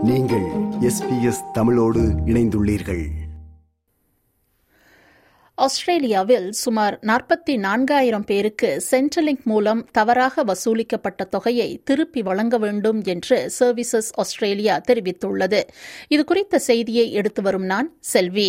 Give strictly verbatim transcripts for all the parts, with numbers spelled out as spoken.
நீங்கள் S P S தமிழோடு இணைந்துள்ளீர்கள். ஆஸ்திரேலியாவில் சுமார் நாற்பத்தி நான்காயிரம் பேருக்கு சென்ட்ரலிங்க் மூலம் தவறாக வசூலிக்கப்பட்ட தொகையை திருப்பி வழங்க வேண்டும் என்று சர்வீசஸ் ஆஸ்திரேலியா தெரிவித்துள்ளது. இதுகுறித்த செய்தியை எடுத்து வரும் நான் செல்வி.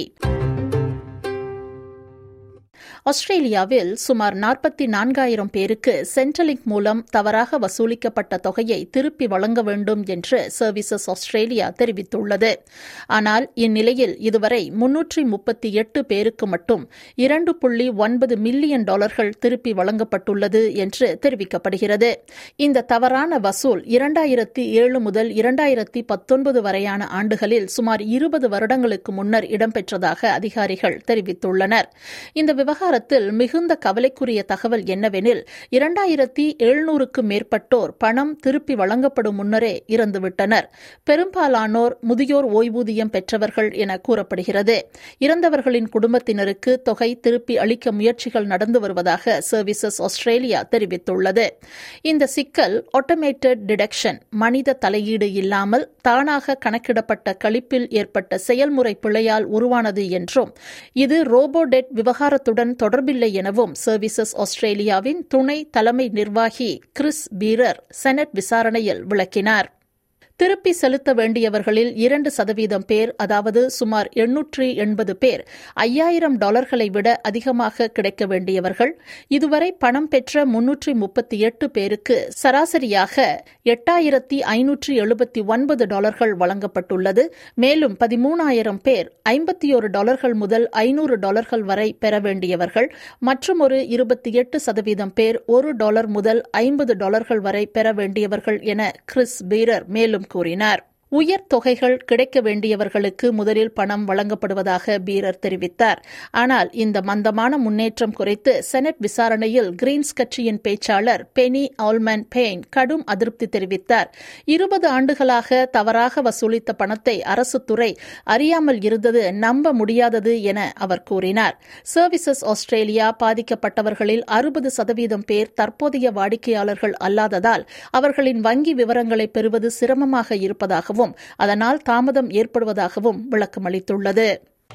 ஆஸ்திரேலியாவில் சுமார் நாற்பத்தி நான்காயிரம் பேருக்கு சென்ட்ரலிங்க் மூலம் தவறாக வசூலிக்கப்பட்ட தொகையை திருப்பி வழங்க வேண்டும் என்று சர்வீசஸ் ஆஸ்திரேலியா தெரிவித்துள்ளது. ஆனால் இந்நிலையில் இதுவரை முன்னூற்றி முப்பத்தி எட்டு பேருக்கு மட்டும் இரண்டு புள்ளி ஒன்பது மில்லியன் டாலர்கள் திருப்பி வழங்கப்பட்டுள்ளது என்று தெரிவிக்கப்படுகிறது. இந்த தவறான வசூல் இரண்டாயிரத்தி ஏழு முதல் இரண்டாயிரத்தி பத்தொன்பது வரையான ஆண்டுகளில் சுமார் இருபது வருடங்களுக்கு முன்னர் இடம்பெற்றதாக அதிகாரிகள் தெரிவித்துள்ளனர். இந்த விவகாரம் மிகுந்த கவலைக்குரிய தகவல் என்னவெனில், இரண்டாயிரத்தி எழுநூறுக்கு மேற்பட்டோர் பணம் திருப்பி வழங்கப்படும் முன்னரே இறந்துவிட்டனர். பெரும்பாலானோர் முதியோர் ஓய்வூதியம் பெற்றவர்கள் என கூறப்படுகிறது. இறந்தவர்களின் குடும்பத்தினருக்கு தொகை திருப்பி அளிக்க முயற்சிகள் நடந்து வருவதாக சர்வீசஸ் ஆஸ்திரேலியா தெரிவித்துள்ளது. இந்த சிக்கல் ஆட்டோமேட்டட் டிடக்ஷன், மனித தலையீடு இல்லாமல் தானாக கணக்கிடப்பட்ட கழிப்பில் ஏற்பட்ட செயல்முறை பிழையால் உருவானது என்றும், இது ரோபோடெட் விவகாரத்துடன் தொடர்பில்லை எனவும் சர்வீசஸ் ஆஸ்திரேலியாவின் துணை தலைமை நிர்வாகி கிறிஸ் பீரர் செனட் விசாரணையில் விளக்கினார். திருப்பி செலுத்த வேண்டியவர்களில் இரண்டு சதவீதம் பேர், அதாவது சுமார் எண்ணூற்றி எண்பது பேர் ஐயாயிரம் டாலர்களை விட அதிகமாக கிடைக்க வேண்டியவர்கள். இதுவரை பணம் பெற்ற முன்னூற்றி முப்பத்தி எட்டு பேருக்கு சராசரியாக எட்டாயிரத்தி ஐநூற்றி எழுபத்தி ஒன்பது டாலர்கள் வழங்கப்பட்டுள்ளது. மேலும் பதிமூணாயிரம் பேர் ஐம்பத்தி ஒரு டாலர்கள் முதல் ஐநூறு டாலர்கள் வரை பெற வேண்டியவர்கள். மற்றும் ஒரு இருபத்தி எட்டு சதவீதம் பேர் ஒரு டாலர் முதல் ஐம்பது டாலர்கள் வரை பெற வேண்டியவர்கள் என கிறிஸ் பீரர் மேலும் கூறினார். உயர் தொகைகள் கிடைக்க வேண்டியவர்களுக்கு முதலில் பணம் வழங்கப்படுவதாக பீரர் தெரிவித்தார். ஆனால் இந்த மந்தமான முன்னேற்றம் குறித்து செனட் விசாரணையில் கிரீன்ஸ் கட்சியின் பேச்சாளர் பெனி ஆல்மன் பெயின் கடும் அதிருப்தி தெரிவித்தார். இருபது ஆண்டுகளாக தவறாக வசூலித்த பணத்தை அரசு துறை அறியாமல் இருந்தது நம்ப முடியாதது என அவர் கூறினார். சர்வீசஸ் ஆஸ்திரேலியா பாதிக்கப்பட்டவர்களில் அறுபது சதவீதம் பேர் தற்போதைய வாடிக்கையாளர்கள் அல்லாததால் அவர்களின் வங்கி விவரங்களை பெறுவது சிரமமாக இருப்பதாகவும், அதனால் தாமதம் ஏற்படுவதாகவும் விளக்கமளித்துள்ளது.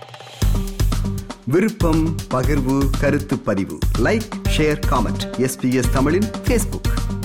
விருப்பம், பகிர்வு, கருத்து பதிவு, like, share, comment. S P S தமிழின் ஃபேஸ்புக்.